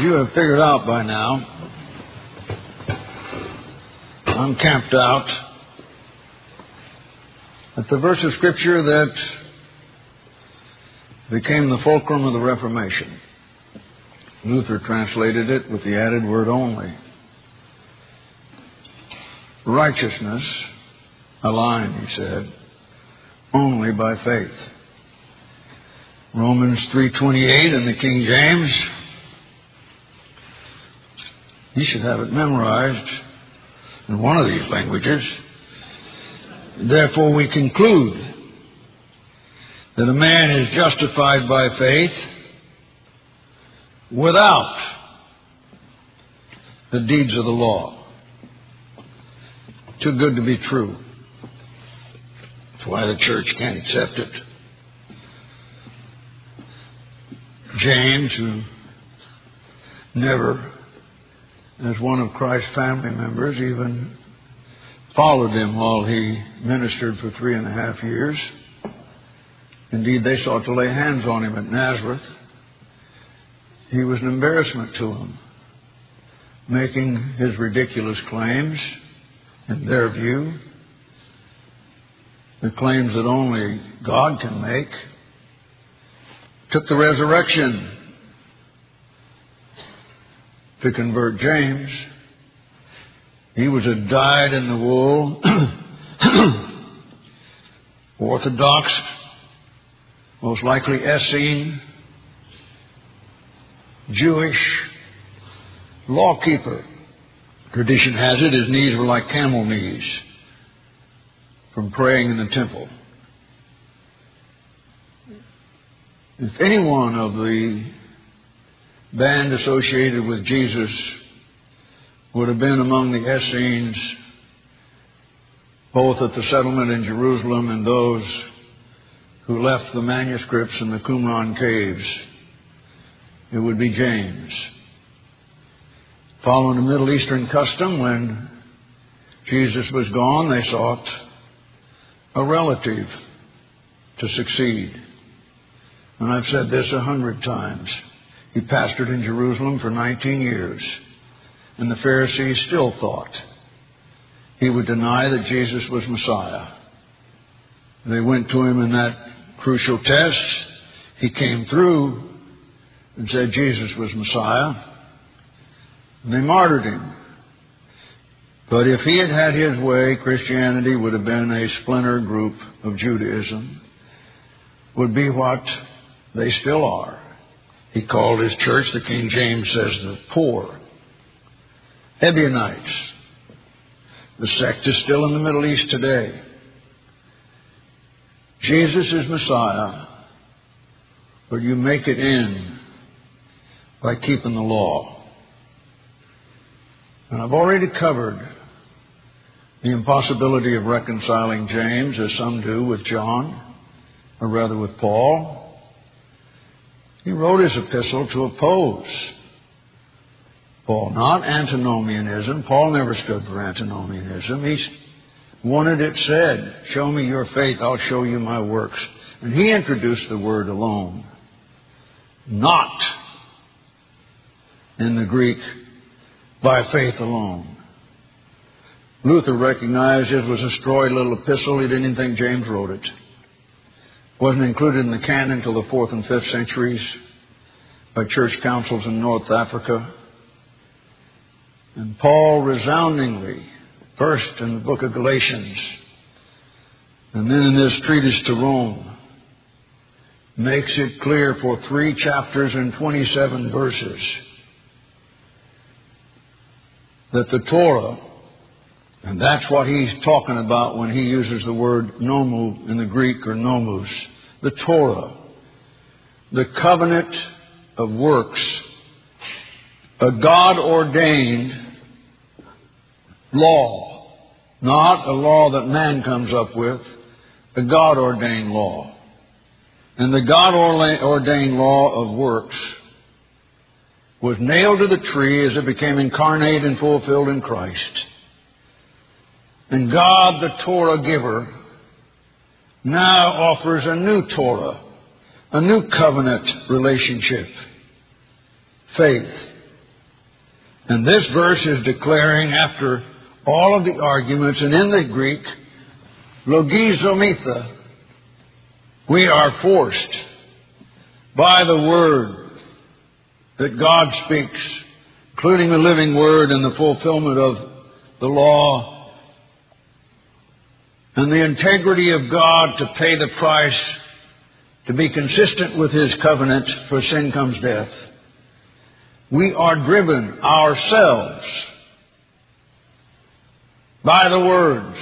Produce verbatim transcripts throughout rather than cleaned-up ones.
you have figured out by now, I'm camped out at the verse of Scripture that became the fulcrum of the Reformation. Luther translated it with the added word only. Righteousness, a line, he said, only by faith. Romans three twenty-eight in the King James. You should have it memorized in one of these languages. Therefore we conclude that a man is justified by faith without the deeds of the law. Too good to be true. That's why the church can't accept it. James, who never, as one of Christ's family members, even followed him while he ministered for three and a half years. Indeed, they sought to lay hands on him at Nazareth. He was an embarrassment to them, making his ridiculous claims, in their view, the claims that only God can make. Took the resurrection to convert James. He was a dyed-in-the-wool, Orthodox, most likely Essene, Jewish lawkeeper. Tradition has it his knees were like camel knees from praying in the temple. If any one of the band associated with Jesus would have been among the Essenes, both at the settlement in Jerusalem and those who left the manuscripts in the Qumran caves, it would be James. Following a Middle Eastern custom, when Jesus was gone, they sought a relative to succeed. And I've said this a hundred times. He pastored in Jerusalem for nineteen years. And the Pharisees still thought he would deny that Jesus was Messiah. They went to him in that crucial test. He came through and said Jesus was Messiah. And they martyred him. But if he had had his way, Christianity would have been a splinter group of Judaism. Would be what they still are. He called his church, the King James says, the poor. Ebionites. The sect is still in the Middle East today. Jesus is Messiah, but you make it in by keeping the law. And I've already covered the impossibility of reconciling James, as some do, with John, or rather with Paul. He wrote his epistle to oppose Paul, not antinomianism. Paul never stood for antinomianism. He wanted it said, show me your faith, I'll show you my works. And he introduced the word alone. Not in the Greek, by faith alone. Luther recognized it was a strawy little epistle. He didn't even think James wrote it. Wasn't included in the canon until the fourth and fifth centuries by church councils in North Africa. And Paul resoundingly, first in the book of Galatians, and then in this treatise to Rome, makes it clear for three chapters and twenty-seven verses that the Torah, and that's what he's talking about when he uses the word nomu in the Greek, or nomus, the Torah, the covenant of works, a God-ordained law, not a law that man comes up with, a God-ordained law. And the God-ordained law of works was nailed to the tree as it became incarnate and fulfilled in Christ. And God, the Torah giver, now offers a new Torah, a new covenant relationship, faith And this verse is declaring, after all of the arguments, and in the Greek, logizometha, we are forced by the Word that God speaks, including the living Word and the fulfillment of the law, and the integrity of God to pay the price, to be consistent with His covenant, for sin comes death. We are driven ourselves by the words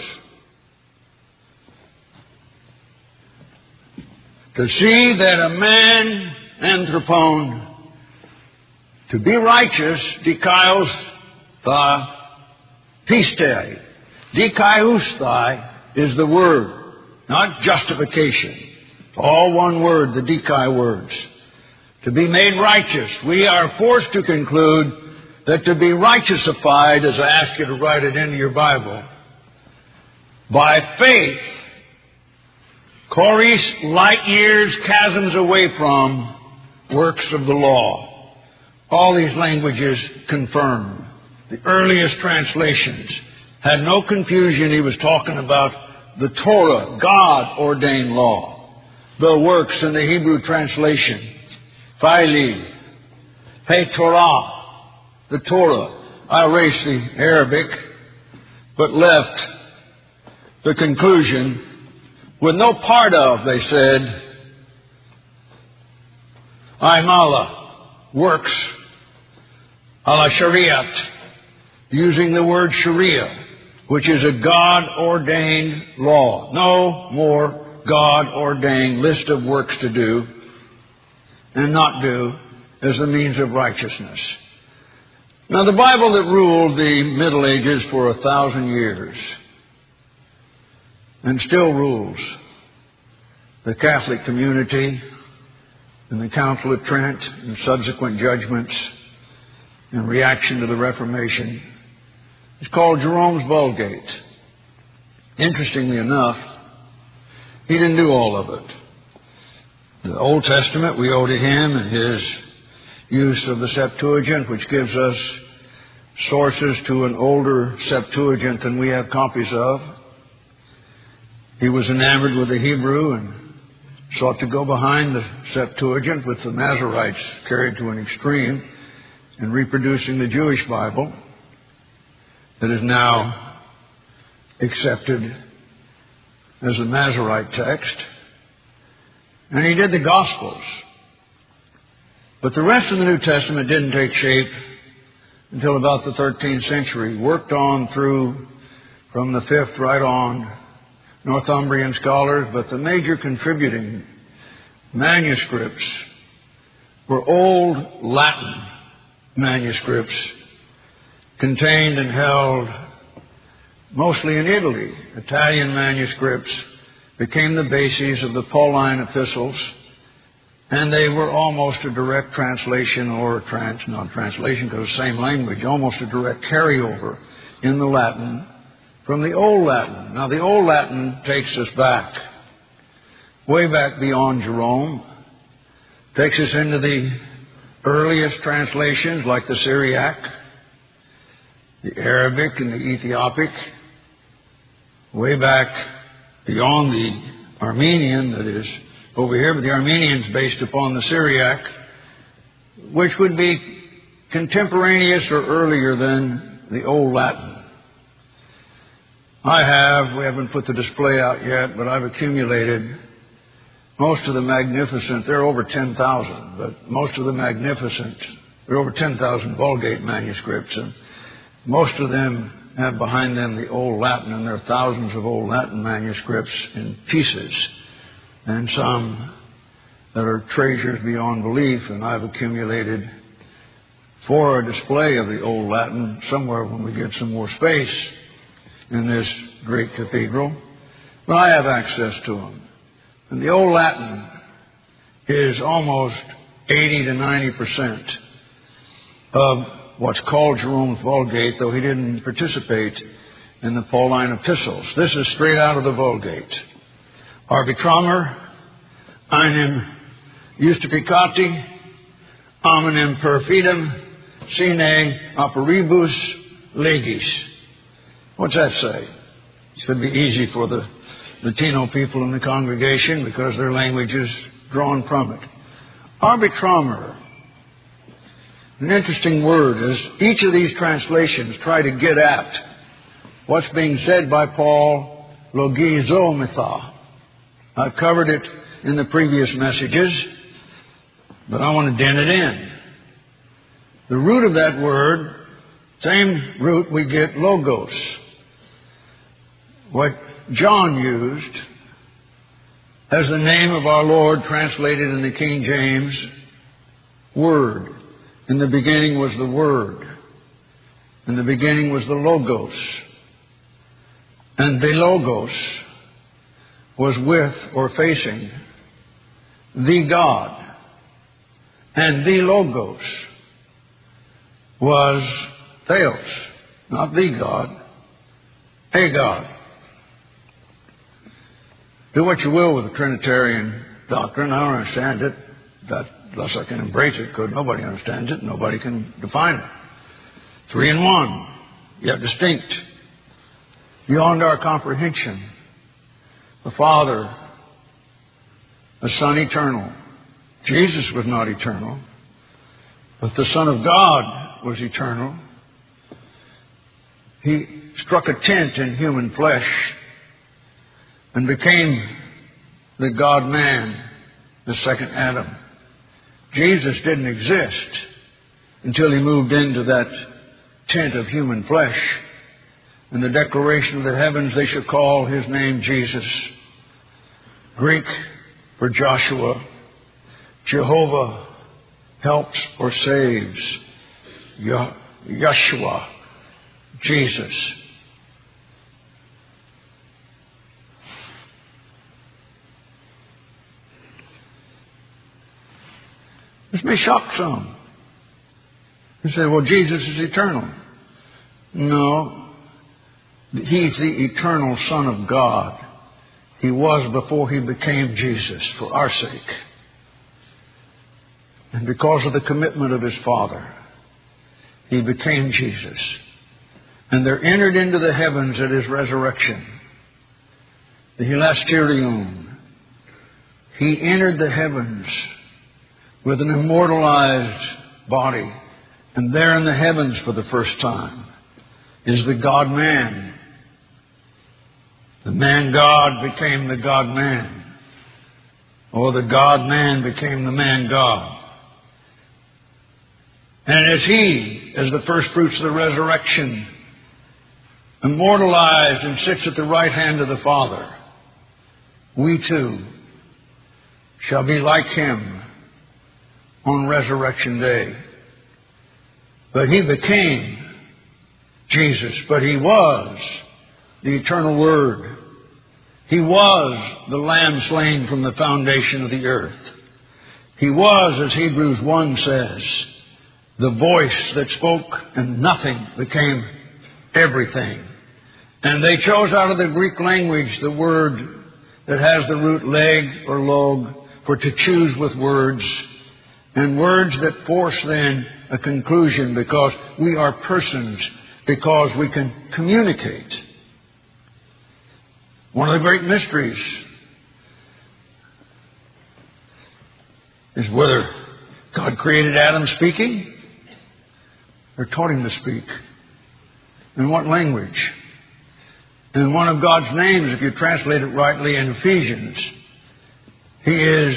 to see that a man, anthropon, to be righteous, dikaios tha piste. Dikaiosthai is the word, not justification. All one word, the dikai words. To be made righteous. We are forced to conclude that to be righteousified, as I ask you to write it into your Bible, by faith, choris, light years, chasms away from works of the law. All these languages confirm. The earliest translations had no confusion. He was talking about the Torah, God-ordained law. The works in the Hebrew translation, Phili, Hey Torah, the Torah. I erased the Arabic, but left the conclusion with no part of, they said, Aimala, works, ala Shariat, using the word Sharia, which is a God-ordained law. No more God-ordained list of works to do and not do as a means of righteousness. Now, the Bible that ruled the Middle Ages for a thousand years and still rules the Catholic community and the Council of Trent and subsequent judgments in reaction to the Reformation, is called Jerome's Vulgate. Interestingly enough, he didn't do all of it. The Old Testament we owe to him and his use of the Septuagint, which gives us sources to an older Septuagint than we have copies of. He was enamored with the Hebrew and sought to go behind the Septuagint, with the Masoretes carried to an extreme in reproducing the Jewish Bible that is now accepted as a Masorete text. And he did the Gospels. But the rest of the New Testament didn't take shape until about the thirteenth century. Worked on through from the fifth right on, Northumbrian scholars, but the major contributing manuscripts were old Latin manuscripts contained and held mostly in Italy. Italian manuscripts became the bases of the Pauline epistles, and they were almost a direct translation, or trans, not translation because it's the same language, almost a direct carryover in the Latin from the Old Latin. Now, the Old Latin takes us back, way back beyond Jerome, takes us into the earliest translations like the Syriac, the Arabic and the Ethiopic, way back beyond the Armenian that is over here, but the Armenian's based upon the Syriac, which would be contemporaneous or earlier than the Old Latin. I have, we haven't put the display out yet, but I've accumulated most of the magnificent, there are over ten thousand, but most of the magnificent, there are over ten thousand Vulgate manuscripts, and most of them have behind them the Old Latin, and there are thousands of Old Latin manuscripts in pieces, and some that are treasures beyond belief, and I've accumulated for a display of the Old Latin somewhere when we get some more space in this great cathedral. But I have access to them. And the Old Latin is almost eighty to ninety percent of what's called Jerome's Vulgate, though he didn't participate in the Pauline epistles. This is straight out of the Vulgate. Arbitramer, einem justificati, hominem perfidum, sine operibus legis. What's that say? It should be easy for the Latino people in the congregation because their language is drawn from it. Arbitramer. An interesting word, as each of these translations try to get at what's being said by Paul, logizomethā. I've covered it in the previous messages, but I want to dent it in. The root of that word, same root we get logos. What John used as the name of our Lord translated in the King James, Word. In the beginning was the Word. In the beginning was the Logos. And the Logos was with or facing the God. And the Logos was Theos, not the God, a God. Do what you will with the Trinitarian doctrine. I don't understand it. That, thus I can embrace it, because nobody understands it. Nobody can define it. Three in one, yet distinct, beyond our comprehension. The Father, the Son eternal. Jesus was not eternal, but the Son of God was eternal. He struck a tent in human flesh and became the God-man, the second Adam. Jesus didn't exist until he moved into that tent of human flesh. In the declaration of the heavens, they shall call his name Jesus. Greek for Joshua. Jehovah helps or saves. Yeshua, Jesus. This may shock some. You say, well, Jesus is eternal. No. He's the eternal Son of God. He was before he became Jesus for our sake. And because of the commitment of his Father, he became Jesus. And they're entered into the heavens at his resurrection. The hilasterion. He entered the heavens with an immortalized body. And there in the heavens for the first time is the God-man. The man-God became the God-man. Or the God-man became the man-God. And as he, as the first fruits of the resurrection, immortalized and sits at the right hand of the Father, we too shall be like him on Resurrection Day. But he became Jesus, but he was the eternal Word. He was the Lamb slain from the foundation of the earth. He was, as Hebrews one says, the voice that spoke and nothing became everything. And they chose out of the Greek language the word that has the root leg or log for to choose with words. And words that force then a conclusion because we are persons, because we can communicate. One of the great mysteries is whether God created Adam speaking or taught him to speak. In what language? And one of God's names, if you translate it rightly in Ephesians, he is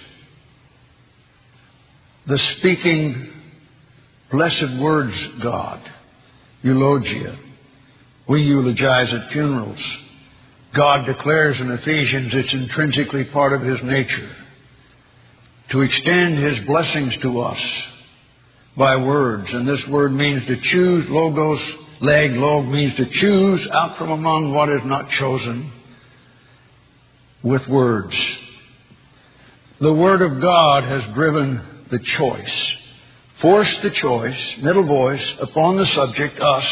the speaking, blessed words God. Eulogia. We eulogize at funerals. God declares in Ephesians it's intrinsically part of his nature to extend his blessings to us by words. And this word means to choose. Logos, leg, log means to choose out from among what is not chosen with words. The Word of God has driven the choice, forced the choice, middle voice, upon the subject, us,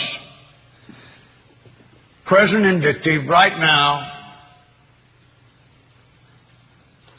present indictive, right now,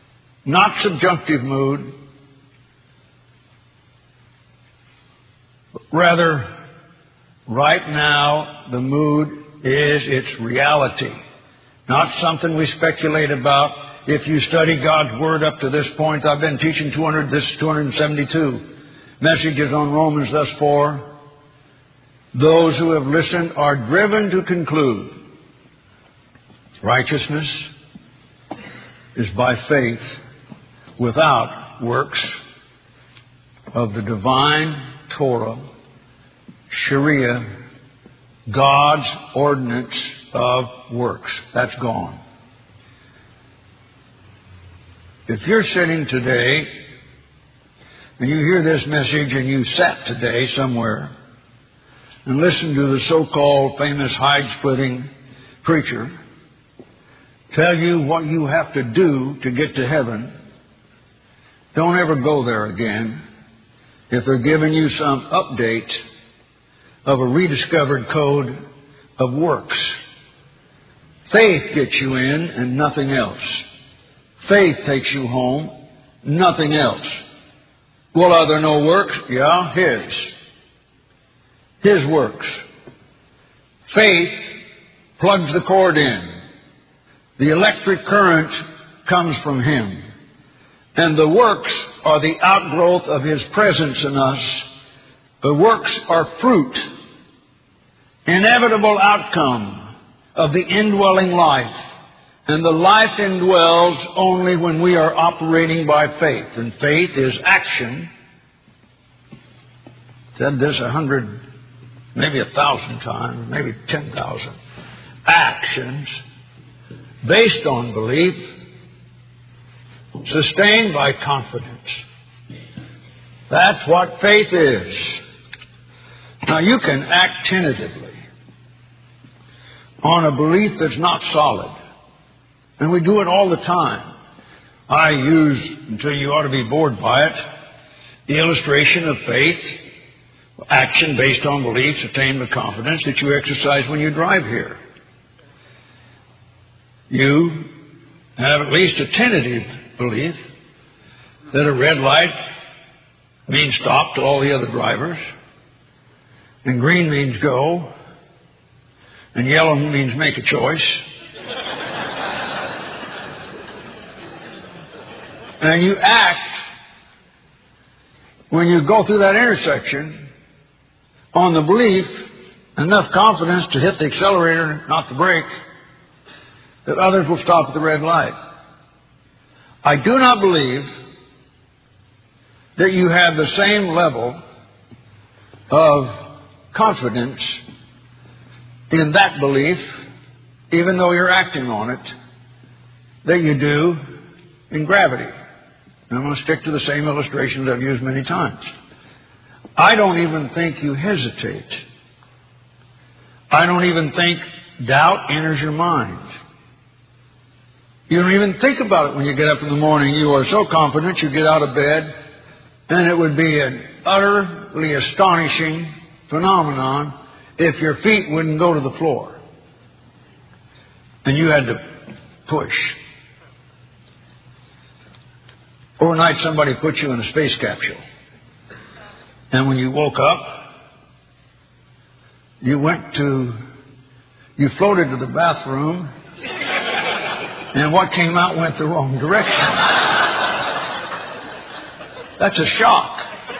not subjunctive mood, Rather, right now, the mood is its reality. Not something we speculate about. If you study God's Word up to this point, I've been teaching two hundred, this two hundred seventy-two messages on Romans thus far. Those who have listened are driven to conclude righteousness is by faith without works of the divine Torah, Sharia, God's ordinance of works. That's gone. If you're sitting today and you hear this message and you sat today somewhere and listened to the so-called famous hide-splitting preacher tell you what you have to do to get to heaven, don't ever go there again if they're giving you some update of a rediscovered code of works. Faith gets you in and nothing else. Faith takes you home, nothing else. Well, are there no works? Yeah, His. His works. Faith plugs the cord in. The electric current comes from Him. And the works are the outgrowth of His presence in us. The works are fruit, inevitable outcome of the indwelling life. And the life indwells only when we are operating by faith. And faith is action. Said this a hundred, maybe a thousand times, maybe ten thousand. Actions based on belief, sustained by confidence. That's what faith is. Now you can act tentatively on a belief that's not solid. And we do it all the time. I use, until you ought to be bored by it, the illustration of faith, action based on belief, sustained with confidence, that you exercise when you drive here. You have at least a tentative belief that a red light means stop to all the other drivers, and green means go, and yellow means make a choice. And you act, when you go through that intersection, on the belief, enough confidence to hit the accelerator, not the brake, that others will stop at the red light. I do not believe that you have the same level of confidence in that belief, even though you're acting on it, that you do in gravity. And I'm going to stick to the same illustrations I've used many times. I don't even think you hesitate. I don't even think doubt enters your mind. You don't even think about it when you get up in the morning. You are so confident you get out of bed, and it would be an utterly astonishing phenomenon if your feet wouldn't go to the floor and you had to push. Overnight, somebody put you in a space capsule. And when you woke up, you went to, you floated to the bathroom, and what came out went the wrong direction. That's a shock.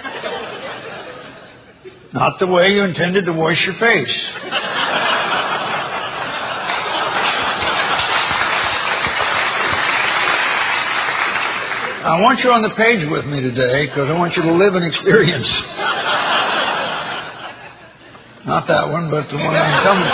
Not the way you intended to wash your face. I want you on the page with me today because I want you to live an experience. Not that one, but the one I'm coming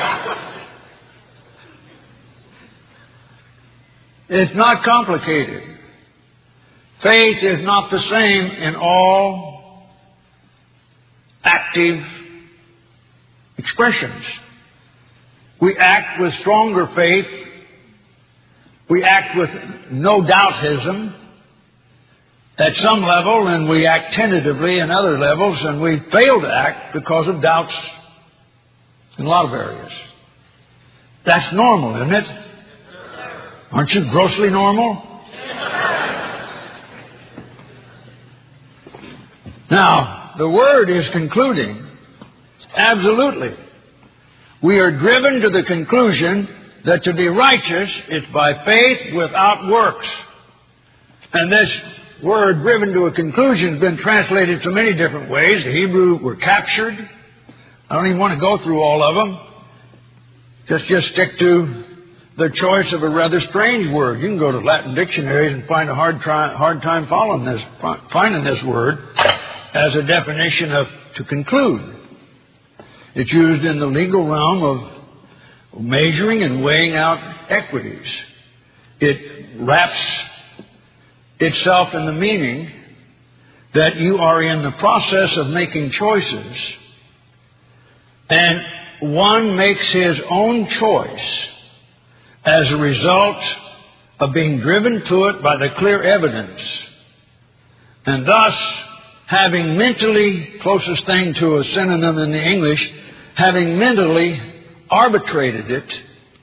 to. It's not complicated. Faith is not the same in all active expressions. We act with stronger faith. We act with no doubtism at some level, and we act tentatively in other levels, and we fail to act because of doubts in a lot of areas. That's normal, isn't it? Aren't you grossly normal? Now, the Word is concluding. Absolutely. We are driven to the conclusion that to be righteous is by faith without works. And this word, driven to a conclusion, has been translated so many different ways. The Hebrew were captured. I don't even want to go through all of them. Just, just stick to the choice of a rather strange word. You can go to Latin dictionaries and find a hard, try, hard time following this, finding this word as a definition of to conclude. It's used in the legal realm of measuring and weighing out equities. It wraps itself in the meaning that you are in the process of making choices, and one makes his own choice as a result of being driven to it by the clear evidence, and thus having mentally, closest thing to a synonym in the English, having mentally arbitrated it,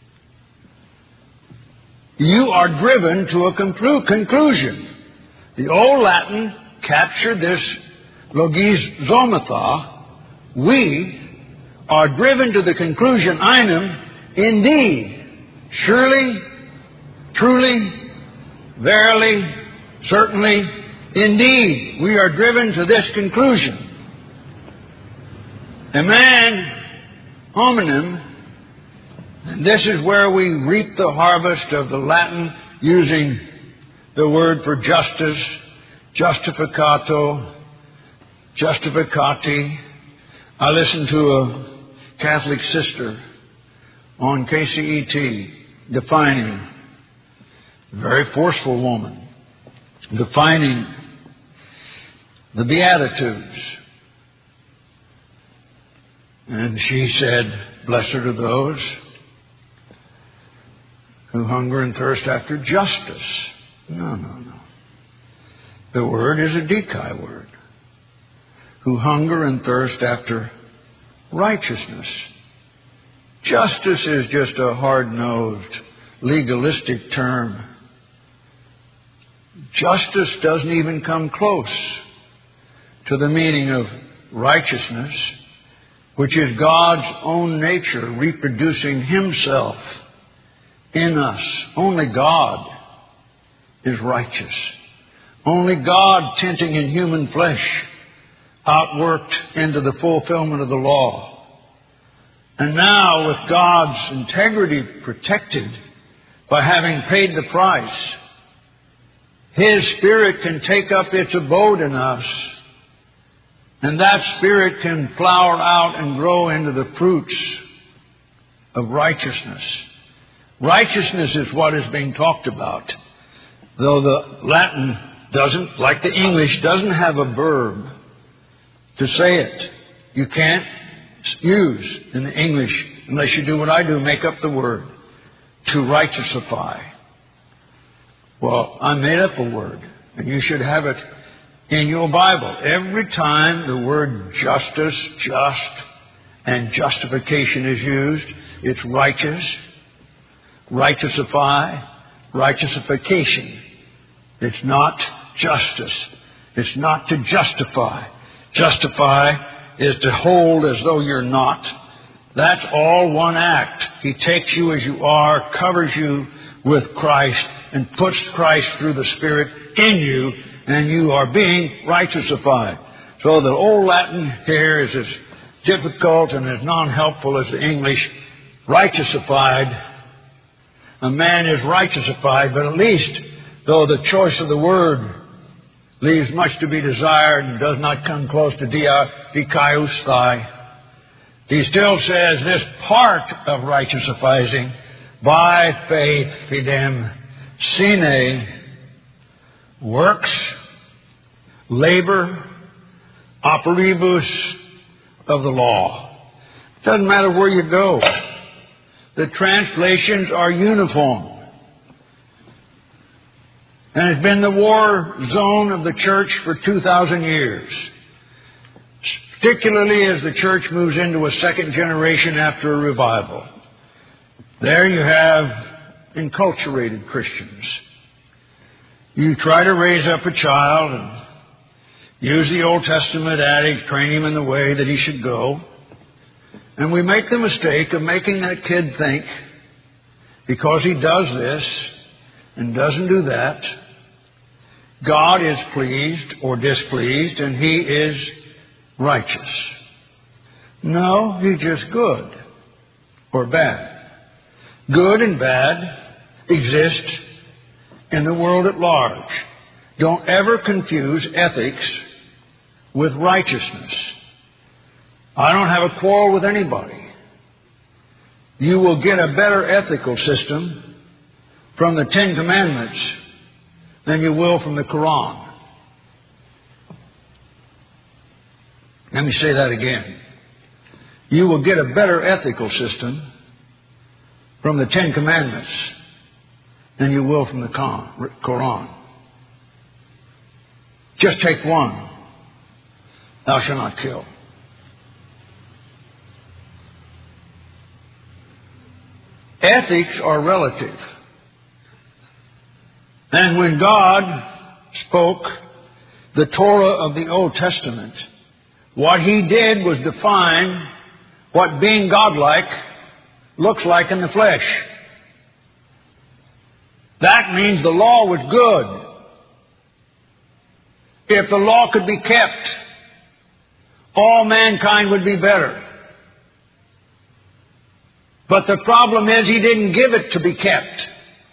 you are driven to a conclu- conclusion. The old Latin captured this logizomata. We are driven to the conclusion, einem, indeed, surely, truly, verily, certainly, indeed. We are driven to this conclusion. A man, hominem, and this is where we reap the harvest of the Latin using the word for justice, justificato, justificati. I listened to a Catholic sister on K C E T defining, a very forceful woman, defining the Beatitudes. And she said, blessed are those who hunger and thirst after justice. No, no, no. The word is a dekai word. Who hunger and thirst after righteousness. Justice is just a hard-nosed, legalistic term. Justice doesn't even come close to the meaning of righteousness, which is God's own nature reproducing Himself in us. Only God is righteous. Only God, tinting in human flesh, outworked into the fulfillment of the law. And now, with God's integrity protected by having paid the price, His Spirit can take up its abode in us. And that Spirit can flower out and grow into the fruits of righteousness. Righteousness is what is being talked about. Though the Latin doesn't, like the English, doesn't have a verb to say it. You can't use in the English, unless you do what I do, make up the word, to righteousify. Well, I made up a word, and you should have it in your Bible. Every time the word justice, just, and justification is used, it's righteous, righteousify, righteousification. It's not justice. It's not to justify. Justify is to hold as though you're not. That's all one act. He takes you as you are, covers you with Christ, and puts Christ through the Spirit in you, and you are being righteousified. So the old Latin here is as difficult and as non-helpful as the English. Righteousified. A man is righteousified, but at least, though the choice of the word leaves much to be desired and does not come close to dikaiosthai, he still says this part of righteousifying, by faith, fidem, sine, works, labor, operibus of the law. It doesn't matter where you go. The translations are uniform. And it's been the war zone of the church for two thousand years. Particularly as the church moves into a second generation after a revival. There you have enculturated Christians. You try to raise up a child and use the Old Testament adage, train him in the way that he should go. And we make the mistake of making that kid think, because he does this and doesn't do that, God is pleased or displeased and he is righteous. No, he's just good or bad. Good and bad exist in the world at large. Don't ever confuse ethics with righteousness. I don't have a quarrel with anybody. You will get a better ethical system from the Ten Commandments than you will from the Quran. Let me say that again. You will get a better ethical system from the Ten Commandments than you will from the Quran. Just take one. Thou shalt not kill. Ethics are relative. And when God spoke the Torah of the Old Testament, what He did was define what being godlike looks like in the flesh. That means the law was good. If the law could be kept, all mankind would be better. But the problem is He didn't give it to be kept.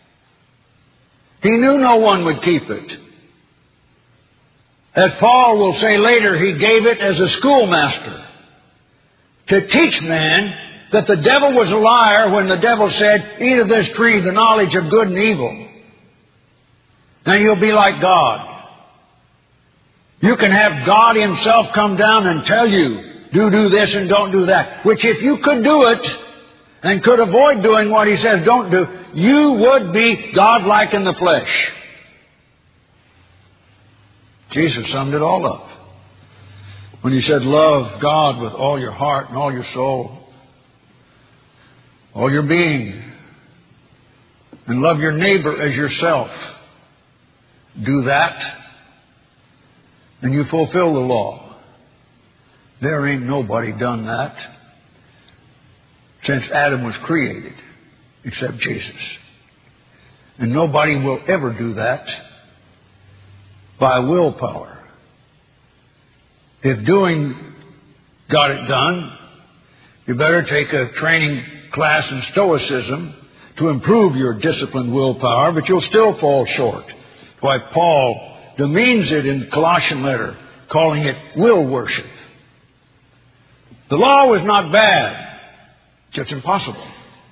He knew no one would keep it. As Paul will say later, He gave it as a schoolmaster to teach man that the devil was a liar when the devil said, eat of this tree, the knowledge of good and evil, and you'll be like God. You can have God Himself come down and tell you, do do this and don't do that. Which if you could do it and could avoid doing what He says don't do, you would be godlike in the flesh. Jesus summed it all up when He said, love God with all your heart and all your soul, all your being, and love your neighbor as yourself. Do that, and you fulfill the law. There ain't nobody done that since Adam was created, except Jesus. And nobody will ever do that by willpower. If doing got it done, you better take a training class in Stoicism to improve your disciplined willpower, but you'll still fall short. That's why Paul demeans it in the Colossian letter, calling it will worship. The law was not bad, just impossible.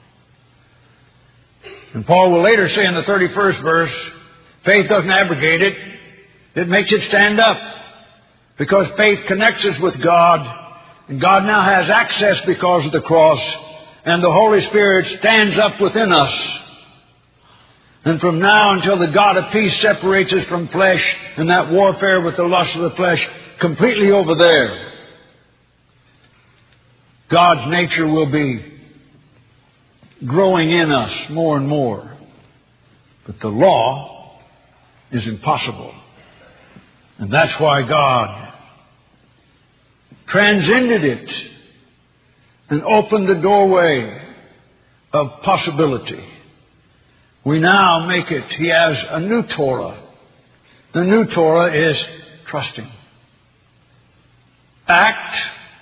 And Paul will later say in the thirty-first verse, faith doesn't abrogate it, it makes it stand up. Because faith connects us with God, and God now has access because of the cross, and the Holy Spirit stands up within us. And from now until the God of peace separates us from flesh and that warfare with the lust of the flesh completely over there, God's nature will be growing in us more and more. But the law is impossible. And that's why God transcended it and opened the doorway of possibility. We now make it, He has a new Torah. The new Torah is trusting. Act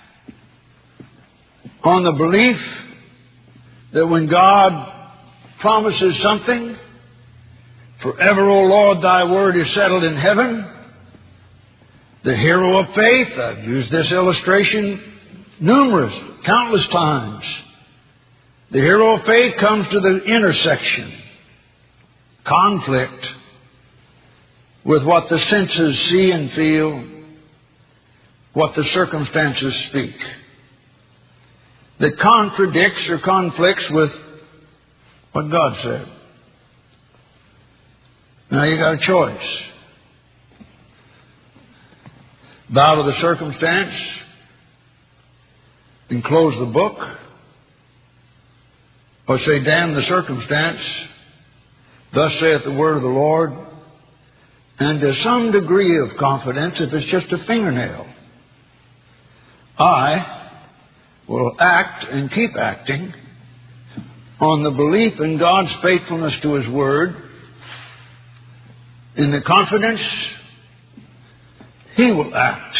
on the belief that when God promises something, forever, O Lord, thy word is settled in heaven. The hero of faith, I've used this illustration numerous, countless times. The hero of faith comes to the intersection, conflict with what the senses see and feel, what the circumstances speak, that contradicts or conflicts with what God said. Now you got a choice. Bow to the circumstance and close the book, or say, damn the circumstance, thus saith the word of the Lord, and to some degree of confidence if it's just a fingernail. I will act and keep acting on the belief in God's faithfulness to His Word, in the confidence He will act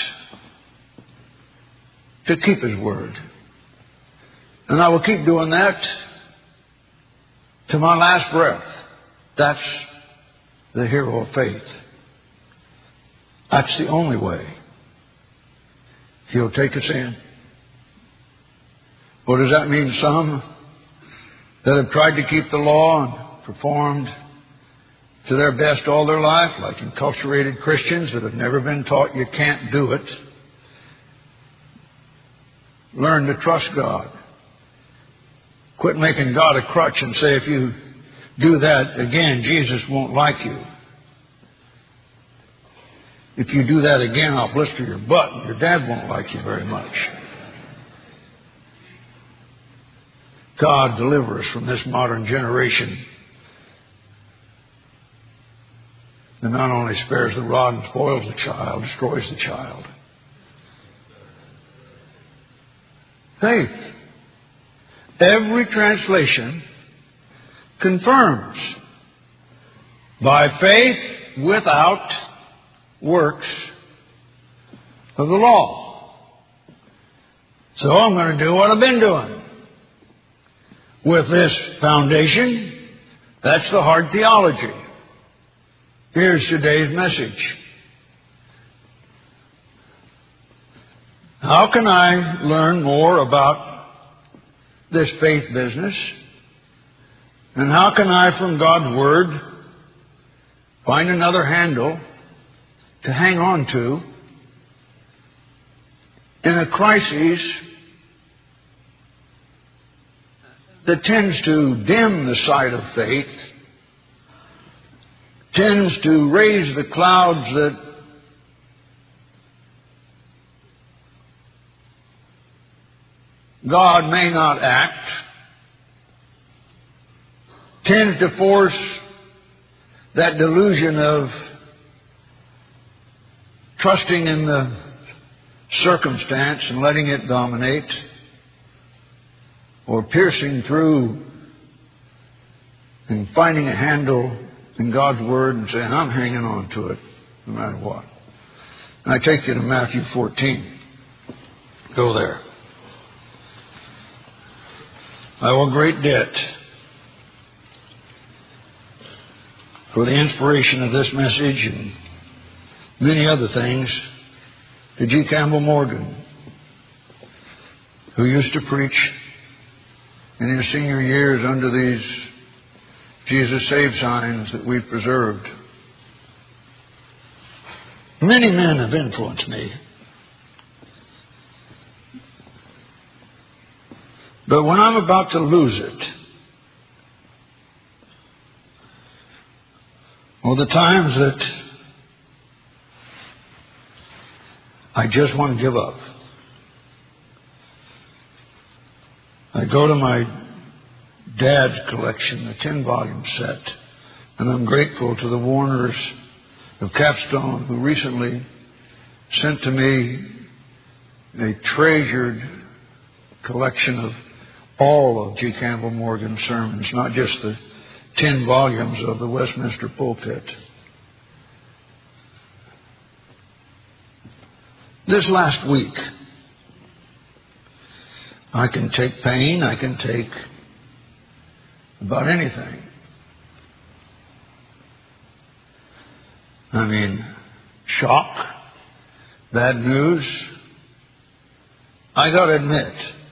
to keep His Word. And I will keep doing that to my last breath. That's the hero of faith. That's the only way He'll take us in. What does that mean? Some that have tried to keep the law and performed to their best all their life, like enculturated Christians that have never been taught you can't do it, learn to trust God. Quit making God a crutch and say, if you do that again, Jesus won't like you. If you do that again, I'll blister your butt and your dad won't like you very much. God deliver us from this modern generation that not only spares the rod and spoils the child, destroys the child. Faith. Every translation confirms by faith without works of the law. So I'm going to do what I've been doing. With this foundation, that's the hard theology. Here's today's message. How can I learn more about this faith business? And how can I, from God's Word, find another handle to hang on to in a crisis that tends to dim the sight of faith, tends to raise the clouds that God may not act, tends to force that delusion of trusting in the circumstance and letting it dominate, or piercing through and finding a handle in God's Word and saying, I'm hanging on to it no matter what. And I take you to Matthew fourteen. Go there. I owe a great debt for the inspiration of this message and many other things to G. Campbell Morgan, who used to preach in his senior years under these Jesus Save signs that we've preserved. Many men have influenced me. But when I'm about to lose it, or the times that I just want to give up, I go to my dad's collection, the ten-volume set, and I'm grateful to the Warners of Capstone who recently sent to me a treasured collection of all of G. Campbell Morgan's sermons, not just the ten volumes of the Westminster Pulpit. This last week, I can take pain, I can take about anything. I mean, shock, bad news. I got to admit,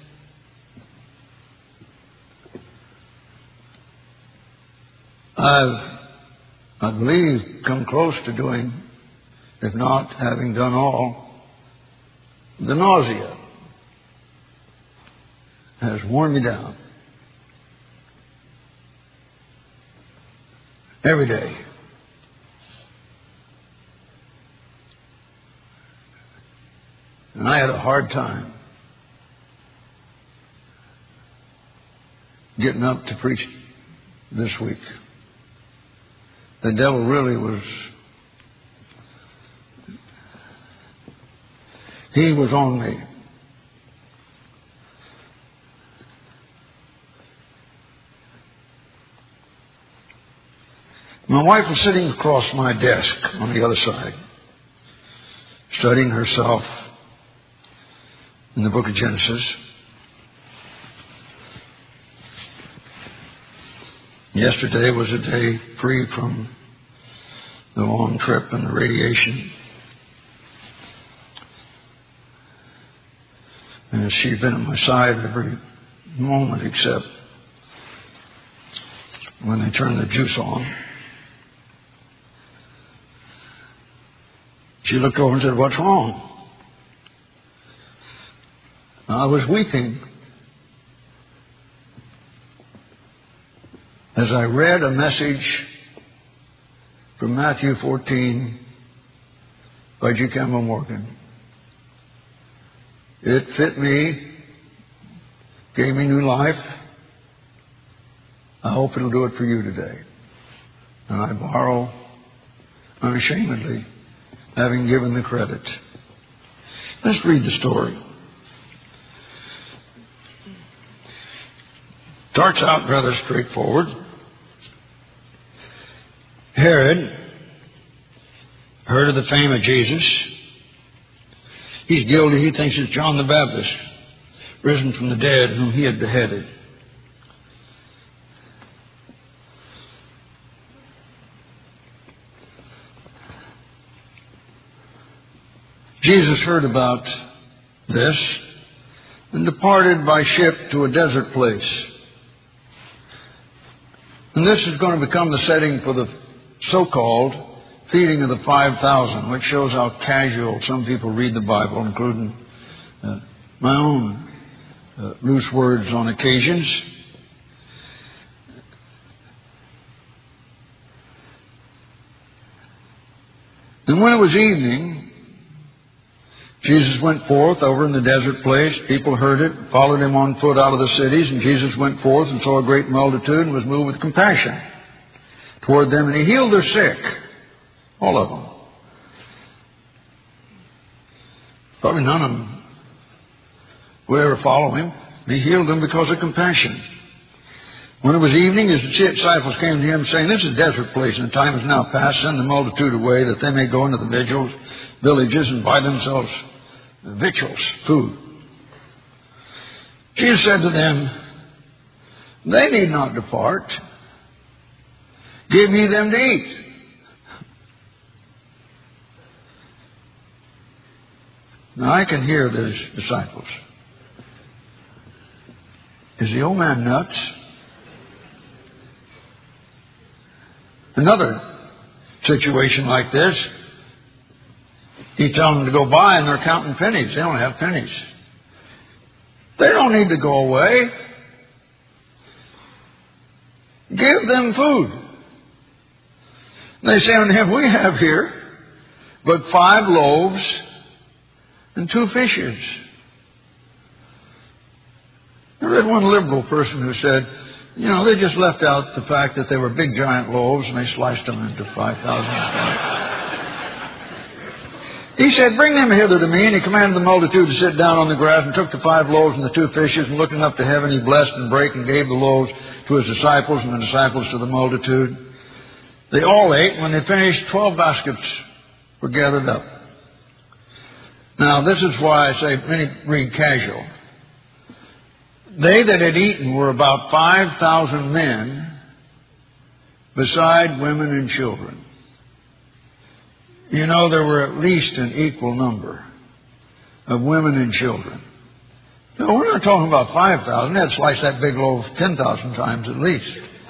I've, I believe, come close to doing, if not having done all, the nausea has worn me down. Every day. And I had a hard time getting up to preach this week. The devil really was He was on me. My wife was sitting across my desk on the other side, studying herself in the book of Genesis. Yesterday was a day free from the long trip and the radiation. And she's been at my side every moment except when they turn the juice on. She looked over and said, "What's wrong?" I was weeping as I read a message from Matthew fourteen by G. Campbell Morgan. It fit me, gave me new life. I hope it'll do it for you today. And I borrow unashamedly, having given the credit. Let's read the story. Starts out rather straightforward. Herod heard of the fame of Jesus. He's guilty. He thinks it's John the Baptist, risen from the dead, whom he had beheaded. Jesus heard about this and departed by ship to a desert place. And this is going to become the setting for the so-called feeding of the five thousand, which shows how casual some people read the Bible, including uh, my own uh, loose words on occasions. And when it was evening, Jesus went forth over in the desert place. People heard it, followed him on foot out of the cities, and Jesus went forth and saw a great multitude and was moved with compassion toward them, and he healed their sick, all of them. Probably none of them would ever follow him. He healed them because of compassion. When it was evening, his disciples came to him, saying, "This is a desert place, and the time is now past. Send the multitude away, that they may go into the vigils, villages and buy themselves victuals, food." Jesus said to them, "They need not depart. Give ye them to eat." Now I can hear those disciples. Is the old man nuts? Another situation like this, he tells them to go by and they're counting pennies. They don't have pennies. They don't need to go away. Give them food. And they say unto him, "We have here but five loaves and two fishes." I read one liberal person who said, you know, they just left out the fact that they were big giant loaves and they sliced them into five thousand. He said, "Bring them hither to me." And he commanded the multitude to sit down on the grass, and took the five loaves and the two fishes, and looking up to heaven, he blessed and brake and gave the loaves to his disciples, and the disciples to the multitude. They all ate. When they finished, twelve baskets were gathered up. Now, this is why I say many read casual. They that had eaten were about five thousand men, beside women and children. You know, there were at least an equal number of women and children. No, we're not talking about five thousand. They'd slice that big loaf ten thousand times at least.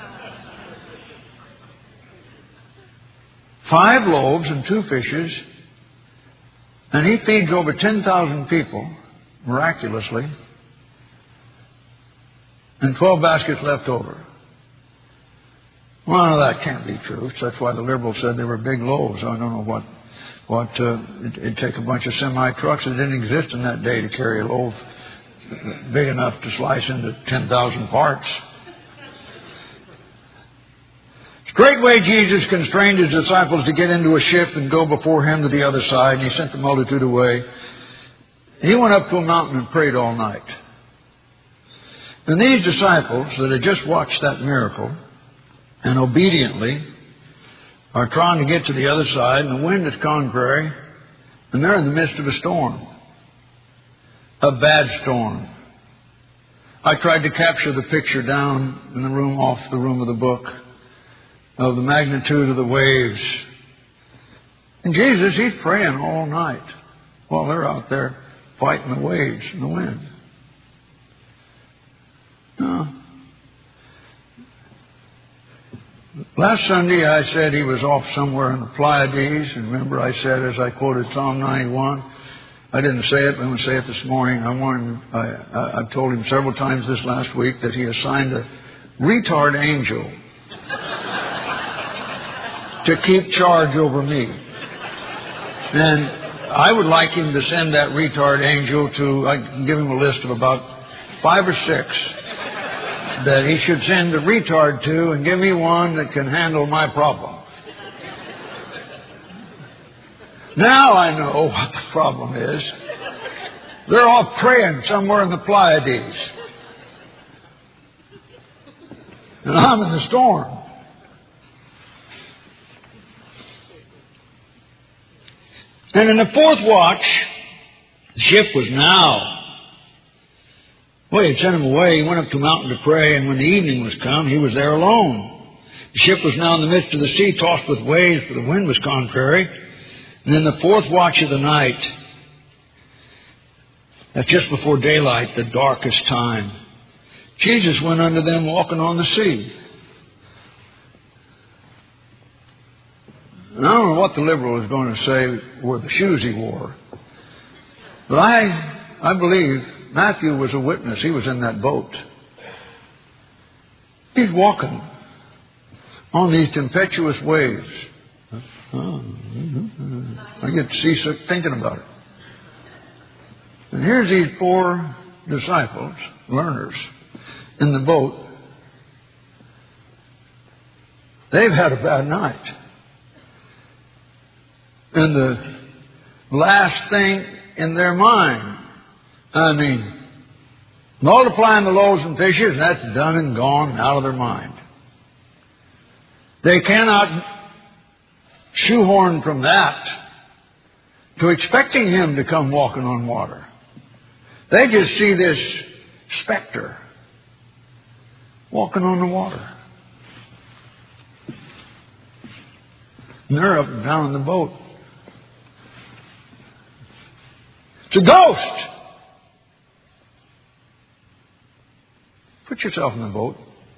Five loaves and two fishes, and he feeds over ten thousand people, miraculously, and twelve baskets left over. Well, that can't be true. That's why the liberals said they were big loaves. I don't know what, what, uh, it, it'd take a bunch of semi-trucks that didn't exist in that day to carry a loaf big enough to slice into ten thousand parts. Straightway Jesus constrained his disciples to get into a ship and go before him to the other side, and he sent the multitude away. He went up to a mountain and prayed all night. And these disciples that had just watched that miracle and obediently are trying to get to the other side, and the wind is contrary, and they're in the midst of a storm. A bad storm. I tried to capture the picture down in the room, off the room of the book, of the magnitude of the waves. And Jesus, He's praying all night while they're out there fighting the waves and the wind. No. Last Sunday I said He was off somewhere in the Pleiades. And remember I said, as I quoted Psalm ninety-one, I didn't say it, but I'm going to say it this morning. I wanted, I, I, I've told Him several times this last week that He assigned a retard angel to keep charge over me. And I would like Him to send that retard angel to, I can give Him a list of about five or six that He should send a retard to, and give me one that can handle my problem. Now I know what the problem is. They're all praying somewhere in the Pleiades. And I'm in the storm. And in the fourth watch, the ship was now. Well, he had sent him away. He went up to a mountain to pray, and when the evening was come, he was there alone. The ship was now in the midst of the sea, tossed with waves, for the wind was contrary. And in the fourth watch of the night, at just before daylight, the darkest time, Jesus went unto them walking on the sea. And I don't know what the liberal is going to say were the shoes he wore. But I, I believe Matthew was a witness. He was in that boat. He's walking on these tempestuous waves. Oh, I get seasick thinking about it. And here's these four disciples, learners, in the boat. They've had a bad night. And the last thing in their mind, I mean, multiplying the loaves and fishes, that's done and gone, out of their mind. They cannot shoehorn from that to expecting Him to come walking on water. They just see this specter walking on the water. And they're up and down in the boat. It's a ghost! Put yourself in the boat.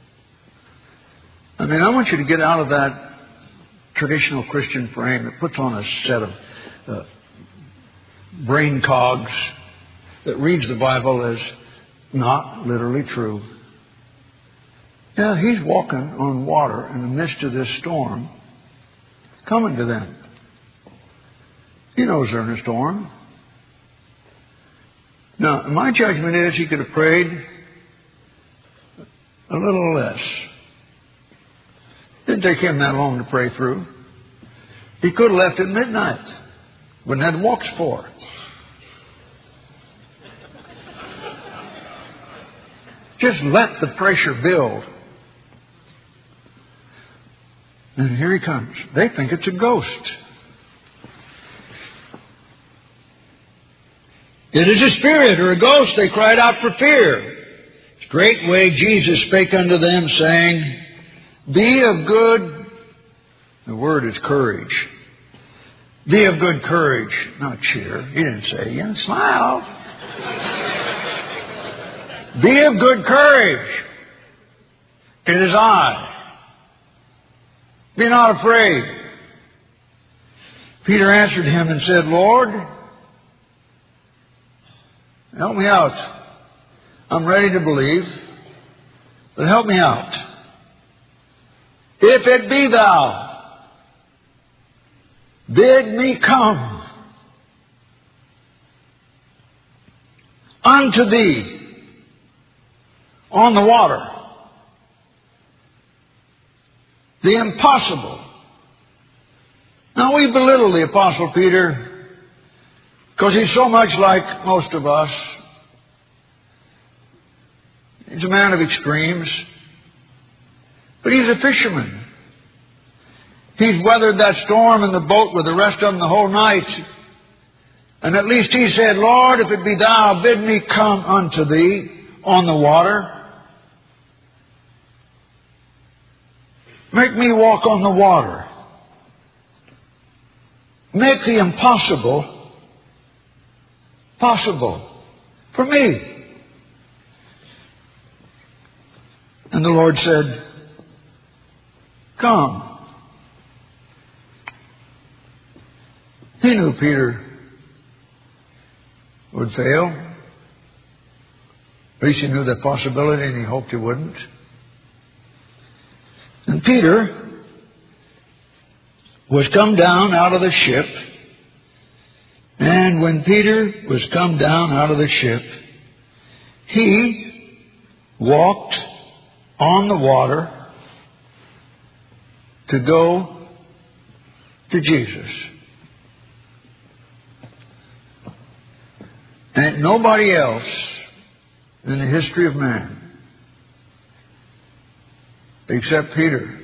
I mean, I want you to get out of that traditional Christian frame that puts on a set of uh, brain cogs that reads the Bible as not literally true. Yeah, He's walking on water in the midst of this storm, coming to them. He knows they're in a storm. Now, my judgment is He could have prayed a little less. Didn't take Him that long to pray through. He could have left at midnight. Wouldn't have had walks for. Just let the pressure build. And here He comes. They think it's a ghost. It is a spirit or a ghost, they cried out for fear. Straightway Jesus spake unto them, saying, Be of good, the word is courage. Be of good courage, not cheer. He didn't say, yeah, smile. Be of good courage. It is I. Be not afraid. Peter answered Him and said, Lord, help me out. I'm ready to believe, but help me out. If it be Thou, bid me come unto Thee on the water. The impossible. Now we belittle the Apostle Peter Because he's so much like most of us. He's a man of extremes. But he's a fisherman. He's weathered that storm in the boat with the rest of them the whole night. And at least he said, Lord, if it be thou, bid me come unto thee on the water. Make me walk on the water. Make the impossible possible for me. And the Lord said, come. He knew Peter would fail. At least he knew that possibility, and he hoped he wouldn't. And Peter was come down out of the ship. And when Peter was come down out of the ship, he walked on the water to go to Jesus. And nobody else in the history of man, except Peter,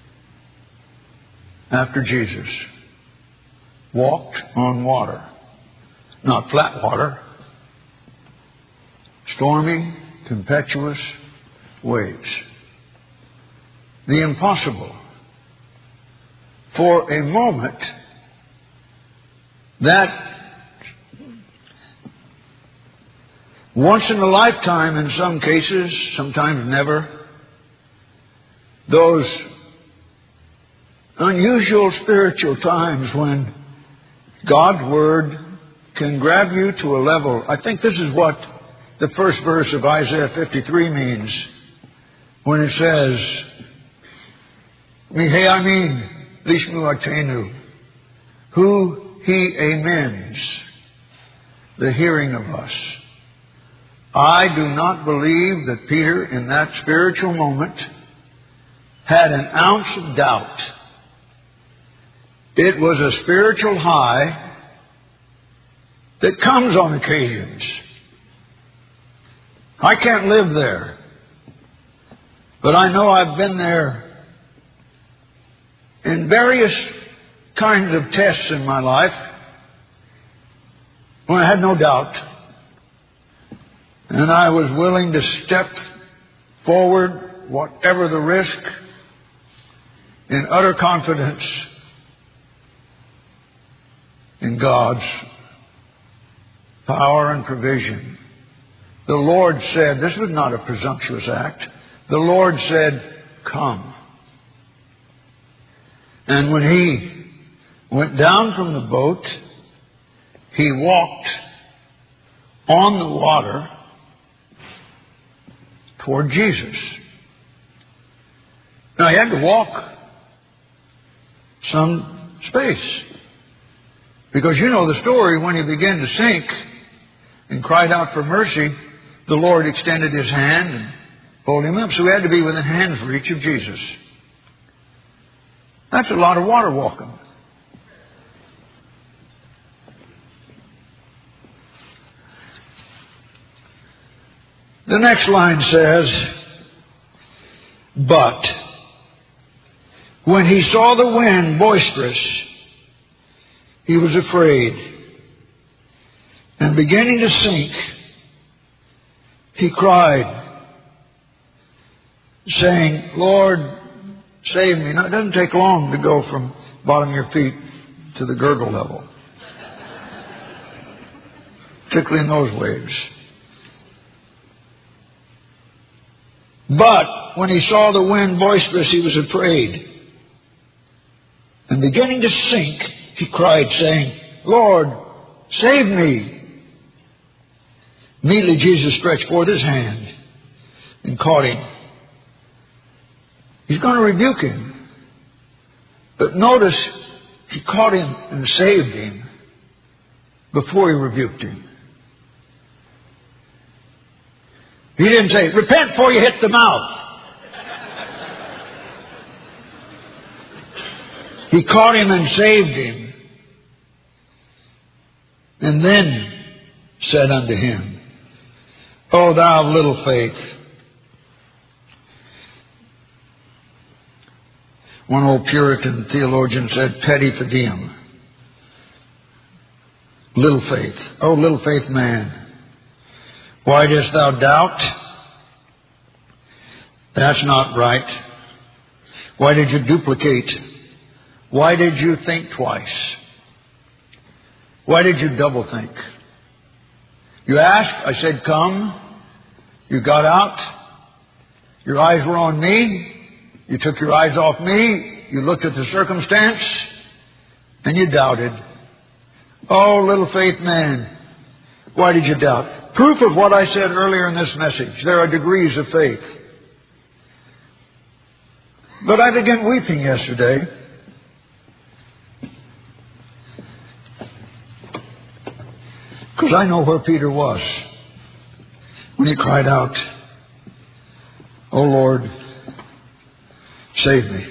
after Jesus, walked on water. Not flat water. Stormy, tempestuous waves. The impossible. For a moment, that once in a lifetime in some cases, sometimes never, those unusual spiritual times when God's Word can grab you to a level. I think this is what the first verse of Isaiah fifty-three means when it says, Miheamin lishmu atenu, who he amens the hearing of us. I do not believe that Peter, in that spiritual moment, had an ounce of doubt. It was a spiritual high that comes on occasions. I can't live there. But I know I've been there in various kinds of tests in my life when I had no doubt. And I was willing to step forward, whatever the risk, in utter confidence in God's power and provision. The Lord said, this was not a presumptuous act. The Lord said, come. And when he went down from the boat, he walked on the water toward Jesus. Now he had to walk some space. Because you know the story, when he began to sink and cried out for mercy, the Lord extended his hand and pulled him up. So he had to be within hand's reach of Jesus. That's a lot of water walking. The next line says, but when he saw the wind boisterous, he was afraid. And beginning to sink, he cried, saying, Lord, save me. Now, it doesn't take long to go from the bottom of your feet to the gurgle level. Particularly in those waves. But when he saw the wind boisterous, he was afraid. And beginning to sink, he cried, saying, Lord, save me. Immediately Jesus stretched forth his hand and caught him. He's going to rebuke him. But notice, he caught him and saved him before he rebuked him. He didn't say, repent before you hit the mouth. He caught him and saved him and then said unto him, O thou of little faith. One old Puritan theologian said, Pedi fidem. Little faith. O little faith man, why dost thou doubt? That's not right. Why did you duplicate? Why did you think twice? Why did you double think? You asked, I said, come. You got out. Your eyes were on me. You took your eyes off me. You looked at the circumstance. And you doubted. Oh, little faith man, why did you doubt? Proof of what I said earlier in this message. There are degrees of faith. But I began weeping yesterday. Because I know where Peter was when he cried out, "Oh Lord, save me."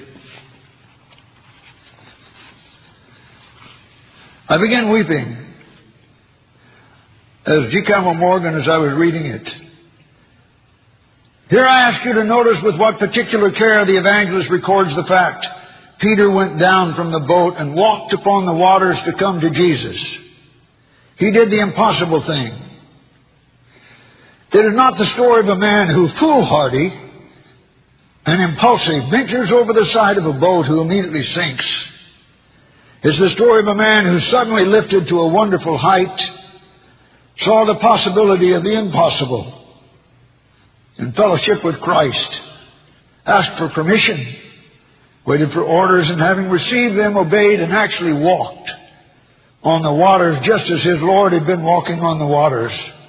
I began weeping as G. Campbell Morgan, as I was reading it. Here I ask you to notice with what particular care the evangelist records the fact. Peter went down from the boat and walked upon the waters to come to Jesus. He did the impossible thing. It is not the story of a man who, foolhardy and impulsive, ventures over the side of a boat who immediately sinks. It's the story of a man who suddenly lifted to a wonderful height, saw the possibility of the impossible, in fellowship with Christ, asked for permission, waited for orders, and having received them, obeyed and actually walked on the waters just as his Lord had been walking on the waters.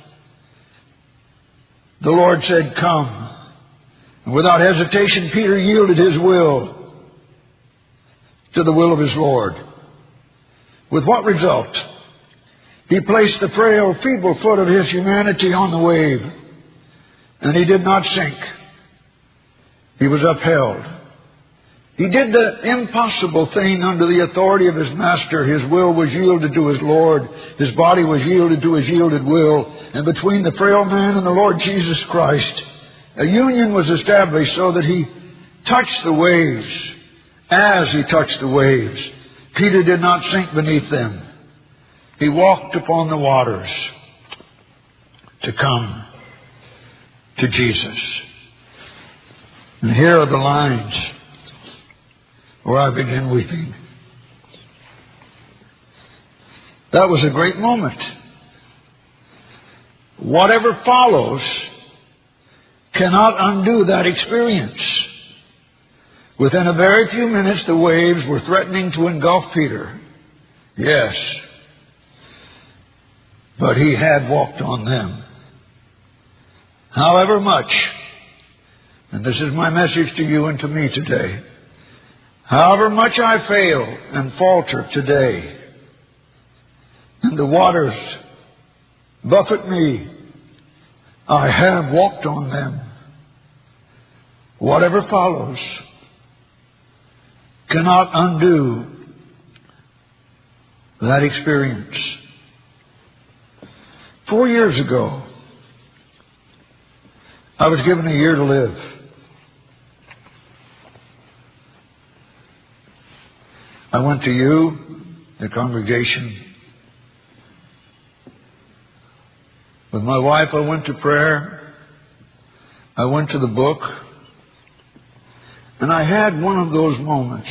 The Lord said, "Come." And without hesitation, Peter yielded his will to the will of his Lord. With what result? He placed the frail, feeble foot of his humanity on the wave, and he did not sink. He was upheld. He did the impossible thing under the authority of his master. His will was yielded to his Lord. His body was yielded to his yielded will. And between the frail man and the Lord Jesus Christ, a union was established so that he touched the waves. As he touched the waves, Peter did not sink beneath them. He walked upon the waters to come to Jesus. And here are the lines where I begin weeping. That was a great moment. Whatever follows cannot undo that experience. Within a very few minutes, the waves were threatening to engulf Peter. Yes. But he had walked on them. However much, and this is my message to you and to me today, however much I fail and falter today, and the waters buffet me, I have walked on them. Whatever follows cannot undo that experience. Four years ago, I was given a year to live. I went to you, the congregation. With my wife, I went to prayer. I went to the book. And I had one of those moments.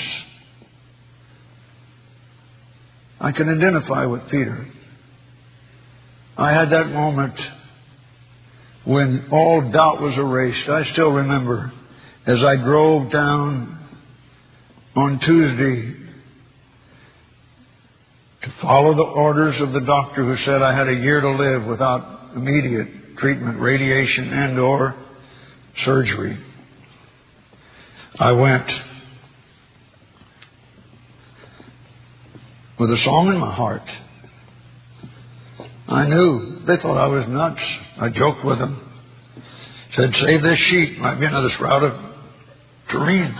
I can identify with Peter. I had that moment when all doubt was erased. I still remember as I drove down on Tuesday to follow the orders of the doctor who said I had a year to live without immediate treatment, radiation and or surgery. I went with a song in my heart. I knew they thought I was nuts. I joked with them. Said, "Save this sheet. Might be another sprout of tureen."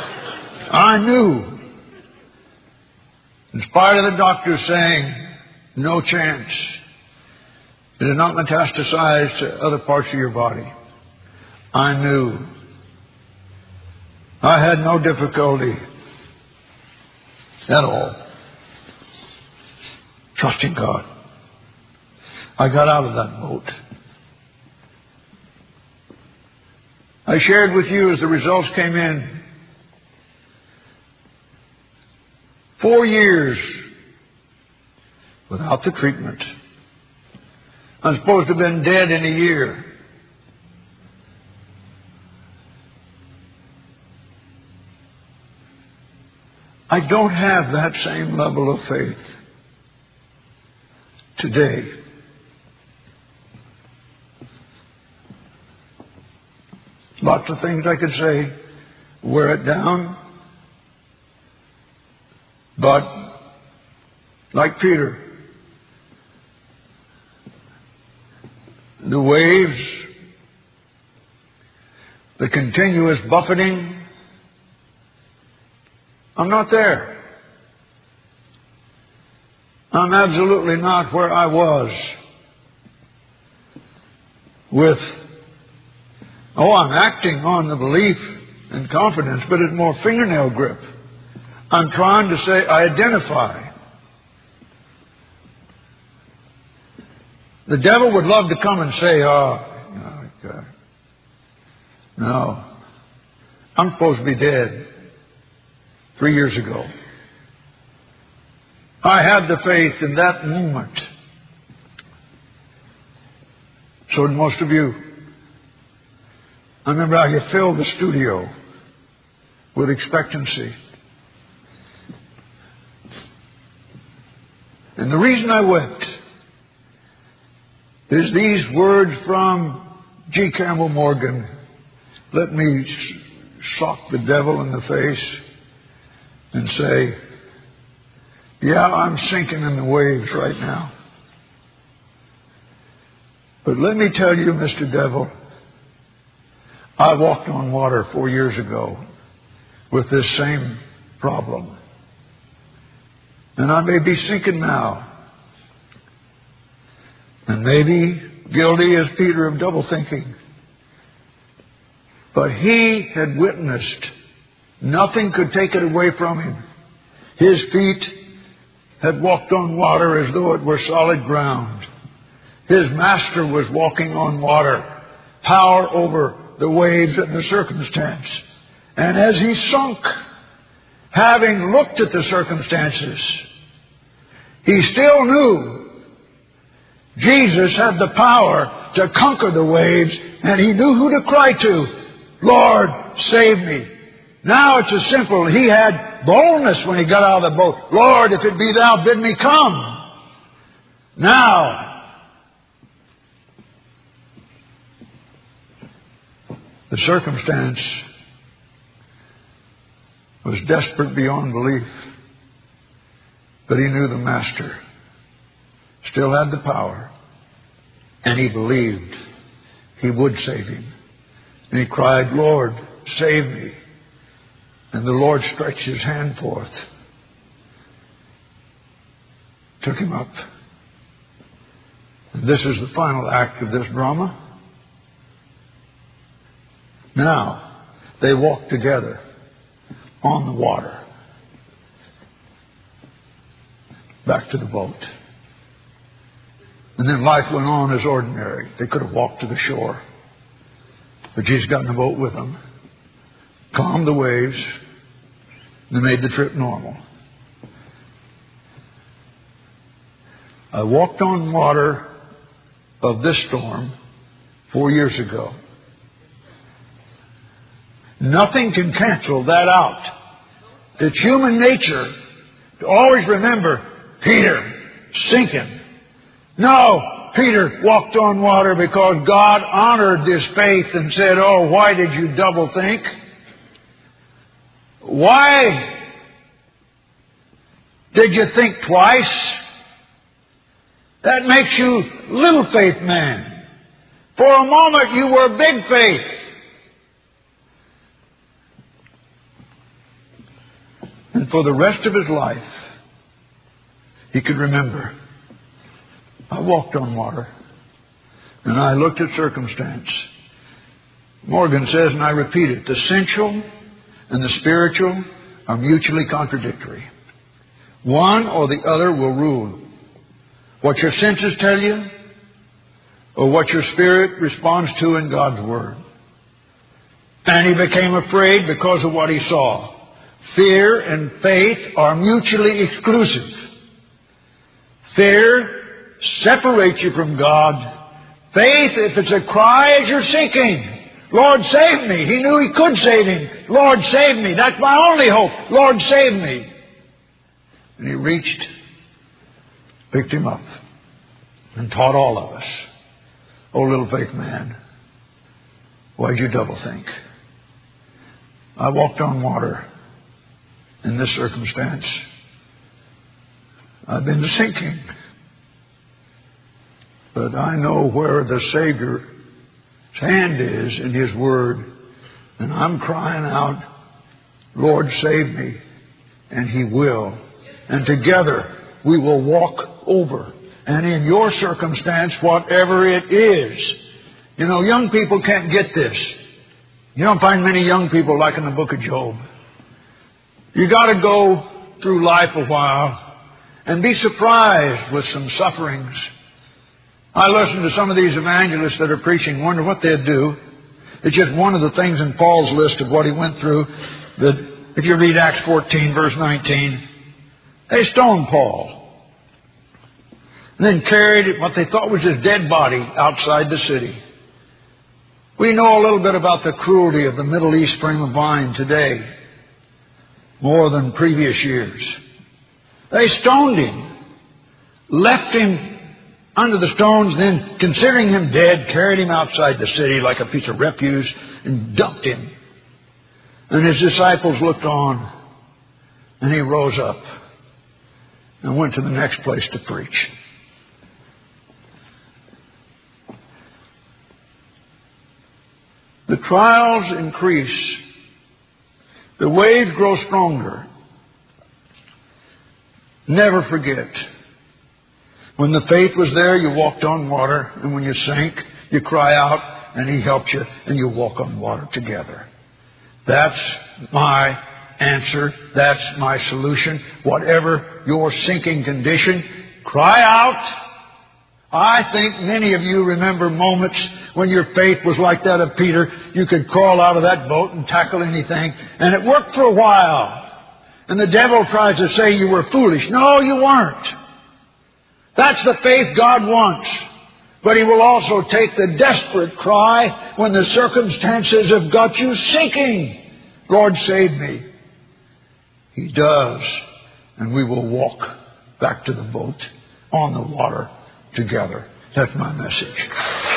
I knew, in spite of the doctors saying No chance. It did not metastasize to other parts of your body. I knew. I had no difficulty at all trusting God. I got out of that boat. I shared with you as the results came in. Four years without the treatment. I'm supposed to have been dead in a year. I don't have that same level of faith today. Lots of things I could say, wear it down. But, like Peter, the waves, the continuous buffeting, I'm not there. I'm absolutely not where I was with, oh, I'm acting on the belief and confidence, but it's more fingernail grip. I'm trying to say, I identify. The devil would love to come and say, oh, no, God. No. I'm supposed to be dead three years ago. I had the faith in that moment. So did most of you. I remember how you filled the studio with expectancy. And the reason I wept is these words from G. Campbell Morgan. Let me sock the devil in the face and say, yeah, I'm sinking in the waves right now. But let me tell you, Mister Devil, I walked on water four years ago with this same problem. And I may be sinking now. And maybe guilty as Peter of double thinking. But he had witnessed. Nothing could take it away from him. His feet had walked on water as though it were solid ground. His master was walking on water. Power over the waves and the circumstance. And as he sunk, having looked at the circumstances, he still knew Jesus had the power to conquer the waves, and he knew who to cry to. Lord, save me. Now it's as simple. He had boldness when he got out of the boat. Lord, if it be thou, bid me come. Now, the circumstance was desperate beyond belief. But he knew the Master still had the power. And he believed he would save him. And he cried, Lord, save me. And the Lord stretched his hand forth, took him up. And this is the final act of this drama. Now, they walked together on the water back to the boat. And then life went on as ordinary. They could have walked to the shore. But Jesus got in the boat with them, calmed the waves, and made the trip normal. I walked on water of this storm four years ago. Nothing can cancel that out. It's human nature to always remember Peter sinking. No, Peter walked on water because God honored his faith and said, oh, why did you double think? Why did you think twice? That makes you little faith man. For a moment you were big faith. And for the rest of his life, he could remember I walked on water. And I looked at circumstance. Morgan says, and I repeat it, the sensual and the spiritual are mutually contradictory. One or the other will rule. What your senses tell you or what your spirit responds to in God's Word. And he became afraid because of what he saw. Fear and faith are mutually exclusive. Fear separates you from God. Faith, if it's a cry as you're seeking, Lord, save me. He knew he could save him. Lord, save me. That's my only hope. Lord, save me. And he reached, picked him up, and taught all of us. Oh, little faith man, why'd you double think? I walked on water in this circumstance. I've been sinking. But I know where the Savior's hand is in His Word. And I'm crying out, Lord, save me. And He will. And together we will walk over. And in your circumstance, whatever it is. You know, young people can't get this. You don't find many young people like in the book of Job. You got to go through life a while and be surprised with some sufferings. I listen to some of these evangelists that are preaching, wonder what they'd do. It's just one of the things in Paul's list of what he went through. That if you read Acts fourteen, verse nineteen, they stoned Paul. And then carried what they thought was his dead body outside the city. We know a little bit about the cruelty of the Middle East frame of mind today, more than previous years. They stoned him, left him under the stones, then considering him dead, carried him outside the city like a piece of refuse and dumped him. And his disciples looked on, and he rose up and went to the next place to preach. The trials increase. The waves grow stronger. Never forget. When the faith was there, you walked on water. And when you sank, you cry out and He helped you and you walk on water together. That's my answer. That's my solution. Whatever your sinking condition, cry out. I think many of you remember moments when your faith was like that of Peter. You could crawl out of that boat and tackle anything. And it worked for a while. And the devil tries to say you were foolish. No, you weren't. That's the faith God wants. But He will also take the desperate cry when the circumstances have got you sinking. Lord, save me. He does. And we will walk back to the boat on the water together. That's my message.